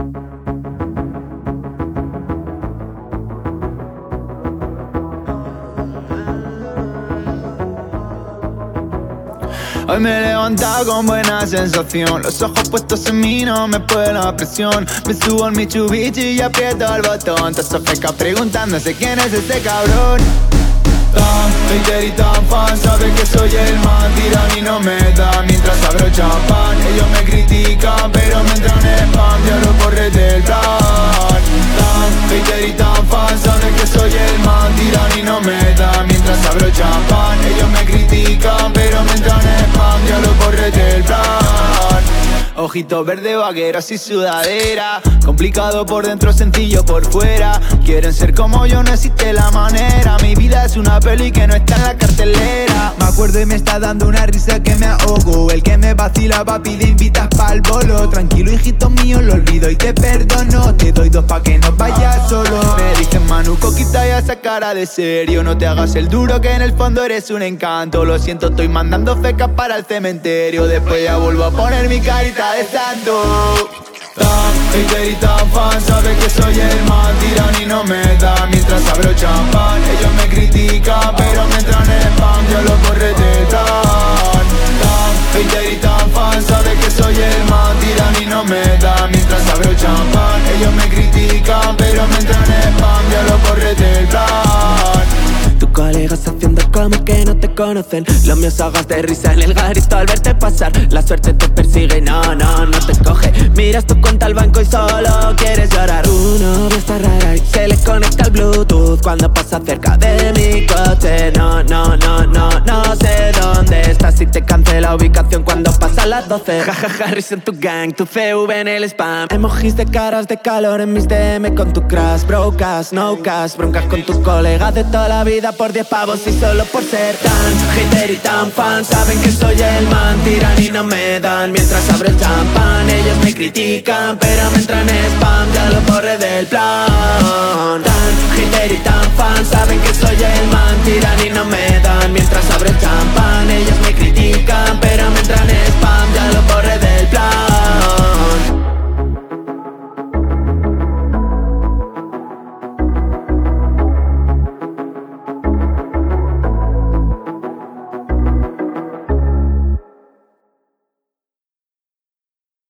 Hoy me he levantado con buena sensación. Los ojos puestos en mí, no me puede la presión. Me subo en mi Mitsubishi y aprieto el botón. Te sofeca preguntándose quién es ese cabrón. Tan hater y tan fan, saben que soy el man. Tiran y no me dan mientras abro champán. Ellos me critican pero me entran en spam. Diablo, córrete del plan. Tan hater y tan fan, saben que soy el man. Tiran y no me dan mientras abro champán. Ellos me critican pero me entran en spam. Diablo, córrete del plan. Ojitos verde, vaqueros y sudadera. Complicado por dentro, sencillo por fuera. Quieren ser como yo, no existe la manera. Mi vida es una peli que no está en la cartelera. Me acuerdo y me está dando una risa que me ahogo. El que me vacila, papi, te invitas pa'l bolo. Tranquilo, hijito mío, lo olvido y te perdono. Te doy dos pa' que no vayas solo. Me dicen Manuco, quita ya esa cara de serio. No te hagas el duro que en el fondo eres un encanto. Lo siento, estoy mandando fecas para el cementerio. Después ya vuelvo a poner mi carita de santo. Tan hater y tan fan, sabe que soy el man. Tiran y no me dan mientras abro champán. Ellos me critican pero me entran en spam. Yo lo correte el plan. Tan hater y tan fan, sabe que soy el man. Tiran y no me dan mientras abro champán. Ellos me critican pero me entran en spam. Yo lo correte el plan. Tus colegas haciendo como que no te conocen. Los míos ahogas de risa en el garito al verte pasar. La suerte te persigue y no te coge. Miras tu cuenta al banco y solo quieres llorar. Tu novia está rara y se le conecta el Bluetooth cuando pasa cerca de mi coche. No sé dónde estás y te cancela la ubicación cuando pasan las 12. Jajaja, risa en tu gang, tu CV en el spam. Emojis de caras de calor en mis DM con tu crush. Brocas, no cash, broncas con tus colegas de toda la vida por 10 pavos y solo por ser tan hater y tan fan. Saben que soy el man, tiran y no me dan mientras abro el champán. Ellos me critican pero me entran en spam. Ya lo borré del plan. Tan hater y tan fan, saben que soy el man, tiran y no me